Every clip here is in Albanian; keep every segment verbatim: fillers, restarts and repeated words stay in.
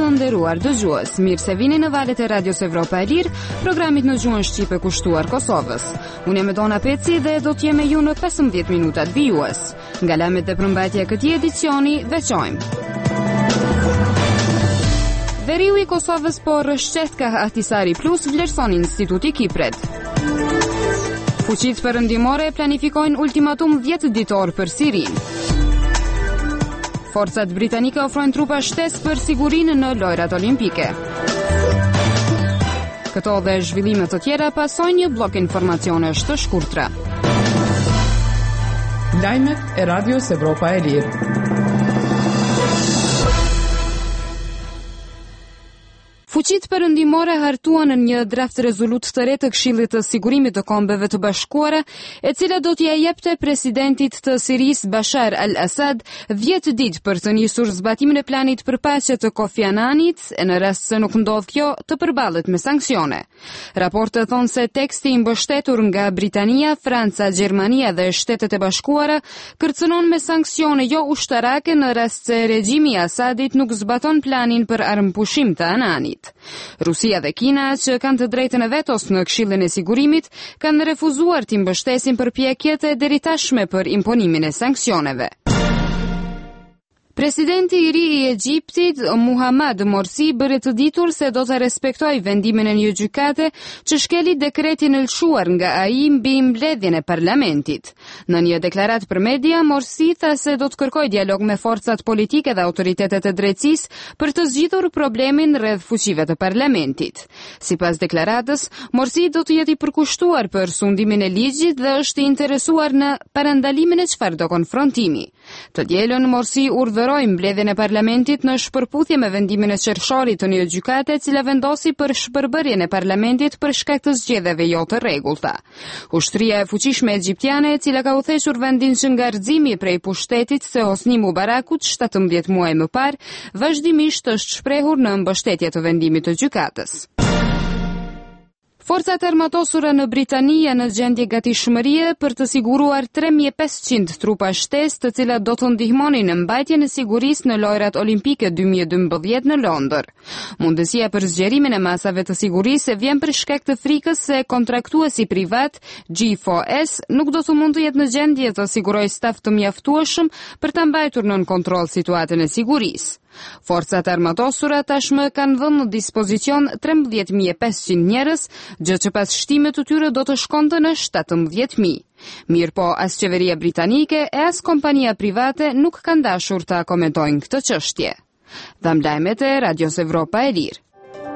të nderuar dëgjues, mirë se vini në valët e Radios Evropa e Lirë, programit në gjuhën shqipe kushtuar Kosovës. Unë jam Dona Peci dhe do të jem me ju në pesëmbëdhjetë minutat vijues. Nga lajmet dhe përmbajtja e këtij edicioni veçojmë. Veriu i Kosovës po rrëshqet ka Ahtisari Plus vlerëson Instituti Kipret. Fuqitë perëndimore planifikojnë ultimatum dhjetë ditor për Sirinë. Forcat britanike ofrojnë trupa shtesë për sigurinë në lojrat olimpike. Këto dhe zhvillime të tjera pasojnë një blok informacionesh të shkurtra. Lajmet e Radios Evropa e Lirë. Fuqitë perëndimore hartuan në një draft rezolut të re të Këshillit të Sigurimit të Kombeve të Bashkuara, e cila do t'ia jepte presidentit të Sirisë Bashar al-Assad dhjetë ditë për të nisur zbatimin e planit për paqe të Kofi Ananit, e në rast se nuk ndodh kjo, të përballet me sanksione. Raportet thonë se teksti i mbështetur nga Britania, Franca, Gjermania dhe Shtetet e Bashkuara kërcënon me sanksione jo ushtarake në rast se regjimi i Asadit nuk zbaton planin për armëpushim të Ananit. Rusia dhe Kina, që kanë të drejtën e vetos në Këshillin e Sigurimit, kanë refuzuar të mbështesin përpjekjet e deritashme për imponimin e sanksioneve. Presidenti i ri i Egjiptit, Muhammad Morsi, bëri të ditur se do të respektojë vendimin e një gjykate që shkeli dekretin e lëshuar nga ai mbi mbledhjen e parlamentit. Në një deklaratë për media, Morsi tha se do të kërkojë dialog me forcat politike dhe autoritetet e drejtësisë për të zgjidhur problemin rreth fuqive të parlamentit. Sipas deklaratës, Morsi do të jetë i përkushtuar për sundimin e ligjit dhe është i interesuar në parandalimin e çfarëdo konfrontimi. Të dielën Morsi urdhëroi mbledhjen e parlamentit në shpërputhje me vendimin e qershorit të një gjykate, e cila vendosi për shpërbërjen e parlamentit për shkak të zgjedhjeve jo të rregullta. Ushtria e fuqishme egjiptiane, e cila ka udhëhequr vendin që ngarximi prej pushtetit se Hosni Mubarakut shtatëmbëdhjetë muaj më parë, vazhdimisht është shprehur në mbështetje të vendimit të gjykatës. Forcat armatosura në Britani janë në gjendje gatishmërie për të siguruar tre mijë e pesëqind trupa shtesë, të cilat do të ndihmonin në mbajtjen e sigurisë në lojrat olimpike dy mijë e dymbëdhjetë në Londër. Mundësia për zgjerimin e masave të sigurisë vjen për shkak të frikës se kontraktuesi privat G four S nuk do të mund të jetë në gjendje të sigurojë staf të mjaftueshëm për ta mbajtur nën kontroll situatën e sigurisë. Forcat armatosura tashmë kanë dhënë në dispozicion trembëdhjetë mijë e pesëqind njerëz, gjë që pas shtimeve të tyre do të shkonte në shtatëmbëdhjetë mijë. Mirë po, as qeveria britanike e as kompania private nuk kanë dashur ta komentojnë këtë çështje. Dham lajmet e Radios Evropa e Lirë.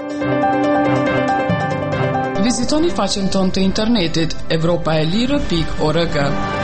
Vizitoni faqen tonë të internetit evropaelire pikë org.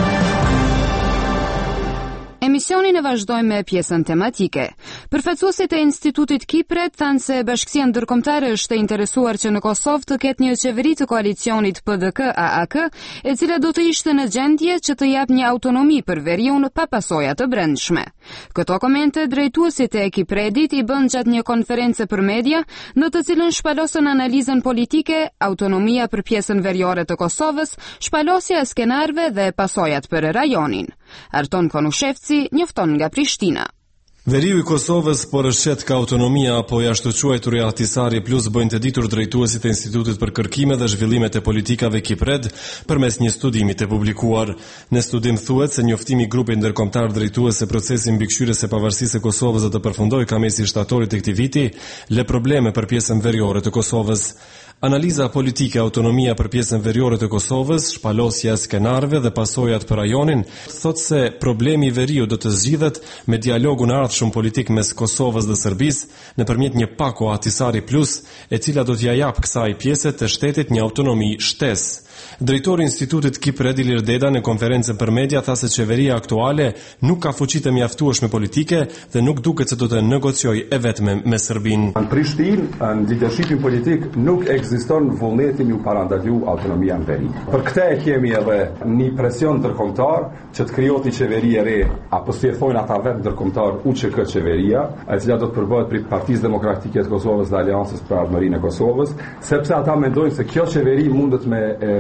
Emisionin e vazhdojmë me pjesën tematike. Përfaqësuesit e Institutit Kipret thanë se Bashkësia Ndërkombëtare është e interesuar që në Kosovë të ketë një qeveri të koalicionit P D K A A K, e cila do të ishte në gjendje që të japë një autonomi për veriun pa pasoja të brendshme. Këto komente drejtuesit e Kipredit i bën gjatë një konference për media, në të cilën shpalosën analizën politike, autonomia për pjesën veriore të Kosovës, shpalosja e skenarëve dhe pasojat për rajonin. Arton Konushevci njofton nga Prishtina. Veriu i Kosovës po rrëshqet ka autonomia apo jashtëquajturi Ahtisari Plus bëjnë të ditur drejtuesit e Institutit për Kërkime dhe Zhvillimet e Politikave Kipred përmes një studimi të publikuar. Në studim thuhet se njoftimi i grupit ndërkombëtar drejtues se procesi mbikëqyrjes së pavarësisë së Kosovës do të përfundojë kamesi shtatorit të këtij viti, lë probleme për pjesën veriore të Kosovës. Analiza politike, autonomia për pjesën veriore të Kosovës, shpalosja e skenarëve dhe pasojat për rajonin, thotë se problemi i veriut do të zgjidhet me dialogun e ardhshëm politik mes Kosovës dhe Serbisë nëpërmjet një pako Ahtisari Plus, e cila do t'ia japë kësaj pjese të shtetit një autonomi shtesë. Drejtori i Institutit Kipred Ilir Deda në konferencën për media tha se qeveria aktuale nuk ka fuqi të mjaftueshme politike dhe nuk duket se do të negociojë e vetme me Serbinë. Në Prishtinë, në leadershipin politik nuk ekziston vullneti ju parandalu autonomia në veri. Për këtë e kemi edhe një presion ndërkombëtar që të krijohet një qeveri e re, apo si e thonë ata vetë ndërkombëtar U Q K qeveria, e cila do të përbëhet prej Partisë Demokratike të Kosovës dhe Aleancës për Ardhmërinë e Kosovës, sepse ata mendojnë se kjo qeveri mundet me e,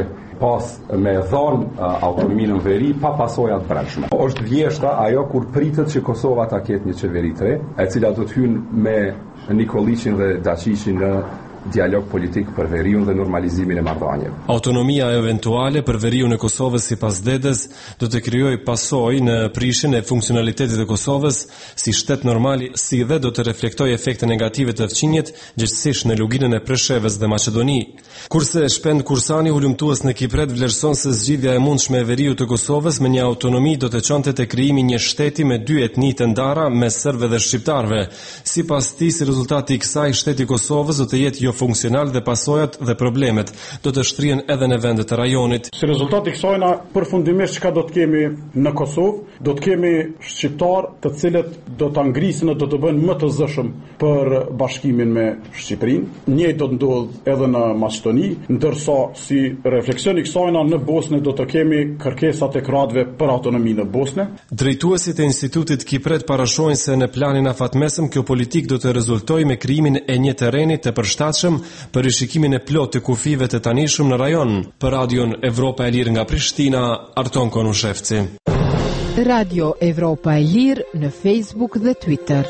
pas me dhon uh, autonominë në veri pa pasoja të brendshme. Është vjeshta ajo kur pritet që Kosova ta ketë një qeveri të re, e cila do të hyjë me Nikoliçin dhe Daçiçin në dialog politik për veriun dhe normalizimin e marrëdhënieve. Autonomia eventuale për veriun e Kosovës sipas Dedes do të krijojë pasojë në prishjen e funksionalitetit të Kosovës si shtet normal, si dhe do të reflektojë efekte negative të fqinjet, gjithsesi në luginën e Preshevës dhe Maqedoni. Kurse Shpend Kursani, hulumtues në Kipret, vlerëson se zgjidhja e mundshme e veriut të Kosovës me një autonomi do të çonte te krijimi një shteti me dy etni të ndara mes serbëve dhe shqiptarëve. Sipas tij, si rezultati i kësaj, shteti i Kosovës do të jetë jo funksional dhe pasojat dhe problemet do të shtrihen edhe në vendet e rajonit. Si rezultat i kësajna, përfundimisht çka do të kemi në Kosovë, do të kemi shqiptar të cilët do ta ngrisin dhe do të bëjnë më të zëshëm për bashkimin me Shqipërinë. Njëjtë do të ndodh edhe në Maqedoni, ndërsa si refleksion i kësajna në Bosnë do të kemi kërkesat e kroatëve për autonomi në Bosnë. Drejtuesit e Institutit Kipret parashojnë se në planin afatmesëm kjo politikë do të rezultojë me krijimin e një terreni të përshtatshëm për rishikimin e plot të kufive të tanishëm në rajon. Për Radion Evropa e Lirë nga Prishtina, Arton Konushevci. Radio Evropa e Lirë në Facebook dhe Twitter.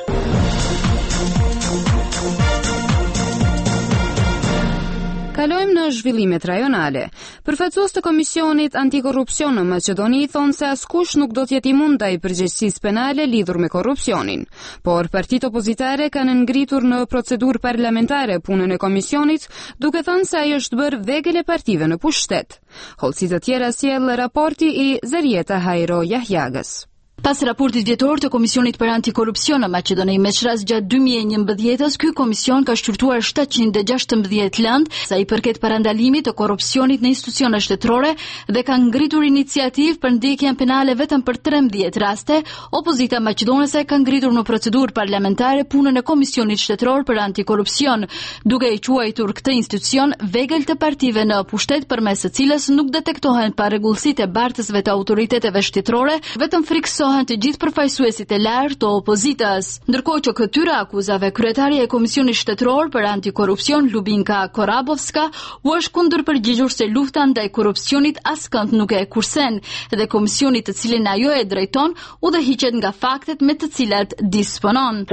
Kalojmë në zhvillimet rajonale. Përfaqësues të Komisionit Antikorrupsion në Maqedoni thonë se askush nuk do të jetë imund ndaj përgjegjësisë penale lidhur me korrupsionin, por partitë opozitare kanë ngritur në procedurë parlamentare punën e komisionit, duke thënë se ai është bërë vegël e partive në pushtet. Hollësi të tjera sjell raporti i Zarieta Hajro Jahjagës. Pas raportit vjetor të Komisionit për Antikorrupsion në Maqedoni Meçras gjatë dy mijë e njëmbëdhjetës, ky komision ka shturtuar shtatëqind e gjashtëmbëdhjetë lëndë sa i përket parandalimit të korrupsionit në institucione shtetërore dhe ka ngritur iniciativë për ndjekjen penale vetëm për trembëdhjetë raste. Opozita maqedonese ka ngritur në procedurë parlamentare punën e Komisionit Shtetëror për Antikorrupsion, duke i quajtur këtë institucion vegël të partive në pushtet përmes së cilës nuk detektohen parregullsitë e bartësve të autoriteteve shtetërore, vetëm friksohen të gjithë përfaqësuesit e lartë të opozitës. Ndërkohë që këtyre akuzave, kryetaria e Komisionit Shtetëror për Antikorrupsion Lubinka Korabovska u është kundërpërgjigjur se lufta ndaj korrupsionit askënd nuk e kursen dhe komisioni të cilin ajo e drejton udhëhiqet nga faktet me të cilat disponon.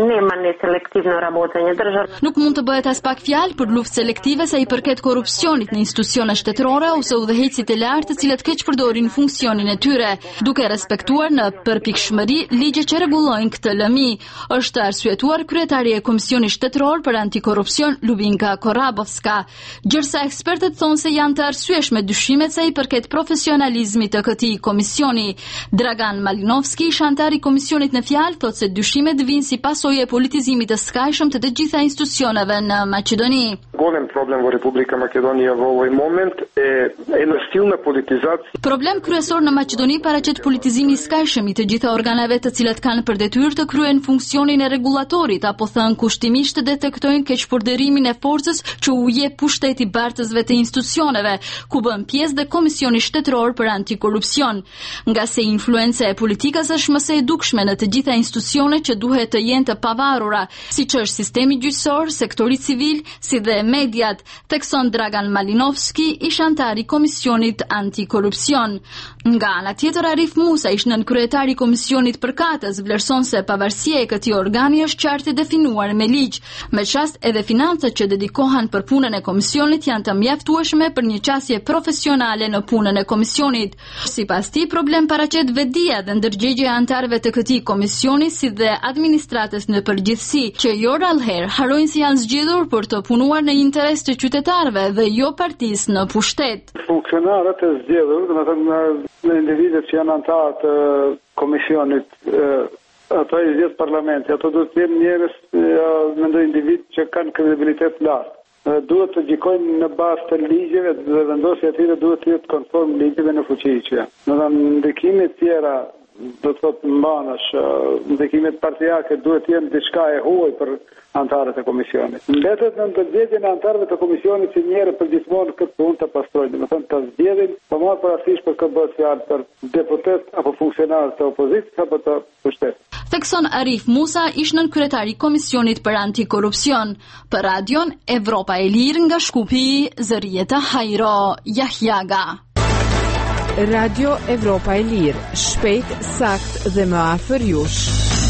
Nuk mund të bëhet as pak fjalë për luftë selektive sa i përket korrupsionit në institucione shtetërore ose udhëheqësit e lartë të cilët keq përdorin funksionin e tyre, duke respektuar në përpikshmëri ligje që rregullojnë këtë lëmi, është arsyetuar kryetaria e Komisionit Shtetëror për Antikorrupsion Lubinka Korabovska. Gjërsa ekspertët thonë se janë të arsyeshme dyshimet sa i përket profesionalizmit të këtij komisioni. Dragan Malinovski, ish antar i komisionit në fjalë, thotë se dyshimet vijnë si pasojë e politizimit të skajshëm të të gjitha institucioneve në Maqedoni. Golem problem në Republika Maqedonia në ovoj moment e e në stil në politizacië. Problem kryesor në Maqedoni paraqet politizimi i skajshëm i të gjitha organeve të cilat kanë për detyrë të kryejnë funksionin e rregullatorit apo thënë kushtimisht të detektojnë keqpërdorimin e forcës që u jep pushteti bartësve të institucioneve, ku bën pjesë dhe Komisioni Shtetëror për Antikorrupsion. Nga se influenca e politikës është më së e dukshme në të gjitha institucionet që duhet të jenë të pavarura, siç është sistemi gjyqësor, sektori civil, si dhe mediat, thekson Dragan Malinovski, ish antar i Komisionit Antikorrupsion. Nga ana tjetër, Arif Musa, ish nën kryetari i Komisionit përkatës, vlerëson se pavarësia e këtij organi është qartë definuar me ligj. Me çast edhe financat që dedikohen për punën e komisionit janë të mjaftueshme për një qasje profesionale në punën e komisionit. Sipas tij, problem paraqet vetdia dhe ndërgjegjja e antarëve të këtij komisioni si dhe administratës në përgjithësi, që jo rallëherë harojnë se janë zgjedhur për të punuar në interes të qytetarëve dhe jo partisë në pushtet. Funksionarët e zgjedhur, domethënë në individët që janë antarë të komisionit, ato i zgjedh parlamenti, ato duhet të jenë njerëz, mendoj individ që kanë kredibilitet lartë. Duhet të gjykojnë në bazë të ligjeve dhe vendosja e tyre duhet të jetë konform ligjeve në fuqi që janë. Në ndikime të tjera do të thotë mbanash, ndikimet partijake duhet të jenë diçka e huaj për antarët e komisionit. Mbetet në ndërgjegjjen e antarëve të komisionit që njerë për gjithmonë këtë punë të pastrojnë, do të thonë të zgjedhin, po marr parasysh për këtë bëhet fjalë për deputet apo funksionarë të opozitës apo të pushtetit. Thekson Arif Musa, ish nën kryetari Komisionit për Antikorrupsion, për Radion Evropa e Lirë nga Shkupi, Zërieta Hajro Jahjaga. Radio Evropa e Lirë, shpejt, sakt dhe më afër jush.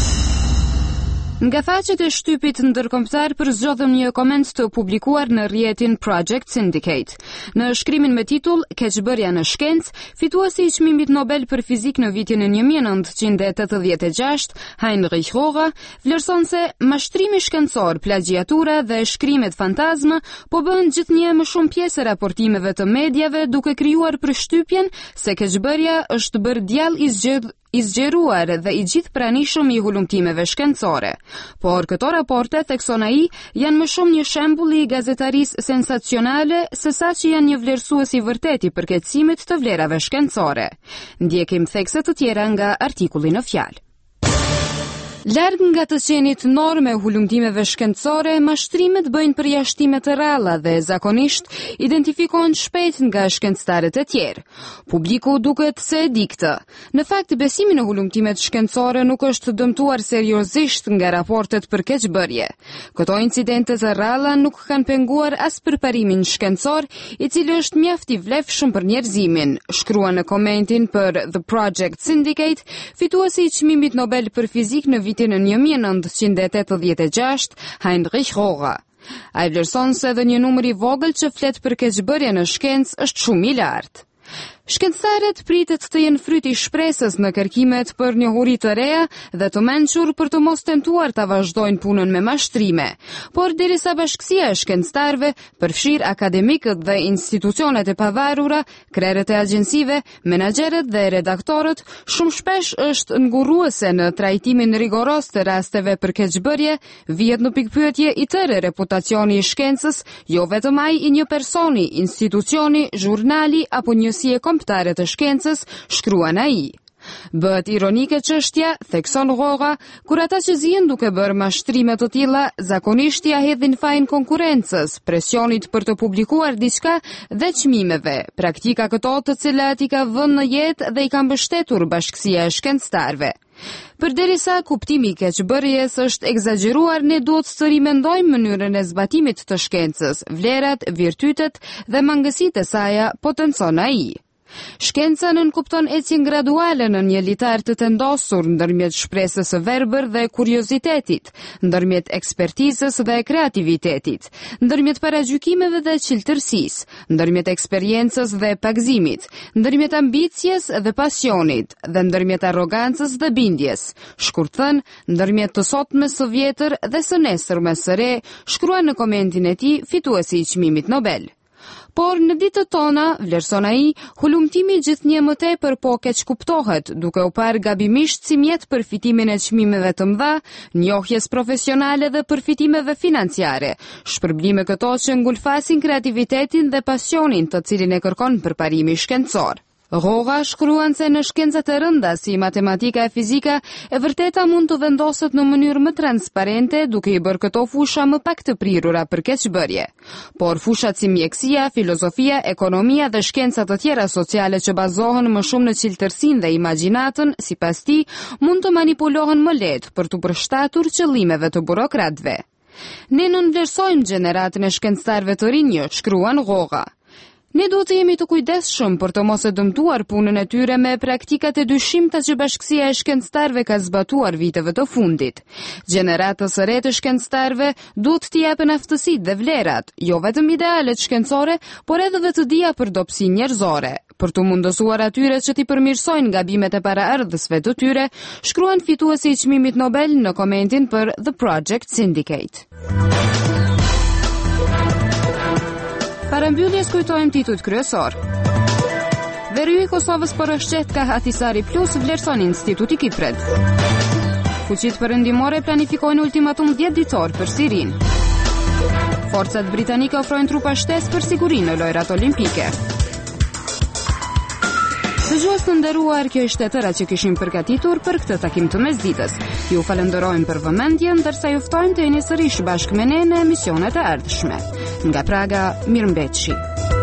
Nga faqet e shtypit ndërkombëtar përzgjodhëm një koment të publikuar në rrjetin Project Syndicate. Në shkrimin me titull Keqbërja në shkencë, fituesi i çmimit Nobel për fizik në vitin e një mijë e nëntëqind e tetëdhjetë e gjashtë, Heinrich Roga, vlerëson se mashtrimi shkencor, plagjiatura dhe shkrimet fantazmë po bën gjithnjë më shumë pjesë e raportimeve të medjave, duke krijuar përshtypjen se keqbërja është bërë djallë i zgjedhur i zgjeruar dhe i gjithë pranishëm i hulumtimeve shkencore. Por këto raporte, thekson ai, janë më shumë një shembull i gazetarisë sensacionale se sa që janë një vlerësues i vërtet i përkeqësimit të vlerave shkencore. Ndjekim thekse të tjera nga artikulli në fjalë. Larg nga të qenit norme hulumtimeve shkencore, mashtrimet bëjnë përjashtime të rralla dhe zakonisht identifikohen shpejt nga shkencëtarët e tjerë. Publiku duket se e di këtë. Në fakt, besimi në hulumtimet shkencore nuk është dëmtuar seriozisht nga raportet për keqbërje. Këto incidente të rralla nuk kanë penguar as përparimin shkencor, i cili është mjaft i vlefshëm për njerëzimin, shkrua në komentin për The Project Syndicate, fituesi i çmimit Nobel për fizik në vitin e një mijë e nëntëqind e tetëdhjetë e gjashtë, Heinrich Roga. Ai vlerëson se edhe një numër i vogël që flet për keqbërje në shkencë është shumë i lartë. Shkencëtarët pritet të jenë fryti i shpresës në kërkimet për njohuri të reja dhe të mençur për të mos tentuar ta vazhdojnë punën me mashtrime. Por derisa bashkësia e shkencëtarëve, përfshir akademikët dhe institucionet e pavarura, krerët e agjensive, menaxherët dhe redaktorët, shumë shpesh është ngurruese në trajtimin rigoros të rasteve për keqbërje, vihet në pikpyetje i tërë reputacioni i shkencës, jo vetëm ai i një personi, institucioni, zhurnali apo njësie kombëtare të shkencës, shkruan ai. Bëhet ironike çështja, thekson Roga, kur ata që zihen duke bërë mashtrime të tilla zakonisht ia hedhin fajin konkurrencës, presionit për të publikuar diçka dhe çmimeve, praktika këto të cilat i ka vënë në jetë dhe i ka mbështetur bashkësia e shkencëtarëve. Përderisa kuptimi i keqbërjes është egzageruar, ne duhet të rimendojmë mënyrën e zbatimit të shkencës, vlerat, virtytet dhe mangësitë e saj, potencon ai. Shkenca nënkupton ecjen graduale në një litar të tendosur ndërmjet shpresës së verbër dhe kuriozitetit, ndërmjet ekspertizës dhe kreativitetit, ndërmjet paragjykimeve dhe qiltërsisë, ndërmjet eksperiencës dhe pagëzimit, ndërmjet ambicjes dhe pasionit, dhe ndërmjet arrogancës dhe bindjes. Shkurtën, ndërmjet të sotme së vjetër dhe së nesërme së re, shkrua në komentin e tij fituesi i çmimit Nobel. Por në ditët tona, vlerëson ai, hulumtimi gjithnjë më tepër po keq kuptohet, duke u parë gabimisht si mjet për fitimin e çmimeve të mëdha, njohjes profesionale dhe përfitimeve financiare, shpërblime këto që ngulfasin kreativitetin dhe pasionin të cilin e kërkon përparimi shkencor. Roga shkruan se në shkencat e rënda si matematika e fizika, e vërteta mund të vendoset në mënyrë më transparente, duke i bërë këto fusha më pak të prirura për keqbërje. Por fushat si mjekësia, filozofia, ekonomia dhe shkencat të tjera sociale që bazohen më shumë në qiltërsinë dhe imagjinatën, sipas tij, mund të manipulohen më lehtë për të përshtatur qëllimeve të burokratëve. Ne nënvlerësojmë gjeneratën e shkencëtarëve të rinj, shkruan Roga. Ne duhet të jemi të kujdesshëm për të mos e dëmtuar punën e tyre me praktikat e dyshimta që bashkësia e shkencëtarëve ka zbatuar viteve të fundit. Gjeneratës së re të shkencëtarëve duhet t'i japen aftësitë dhe vlerat, jo vetëm idealet shkencore, por edhe dhe të dija për dobësi njerëzore, për të mundësuar atyre që t'i përmirësojnë gabimet e paraardhësve të tyre, shkruan fituesi i çmimit Nobel në komentin për The Project Syndicate. Parambyljes kujtojmë titujt kryesor. Veriu i Kosovës për rëshqet ka Hatisari Plus, vlerëson Instituti Kipred. Fuqit perëndimore planifikojnë ultimatum dhjetë ditor për Sirin. Forcat britanike ofrojnë trupa shtesë për sigurinë në lojrat olimpike. Të Dëgjues të nderuar, kjo ishte e tëra që kishim përgatitur për këtë takim të mesditës. Ju falenderojmë për vëmendjen, ndërsa ju ftojmë të jeni sërish bashkë me ne në emisionet e ardhshme. Nga Praga, mirëmbëjtje.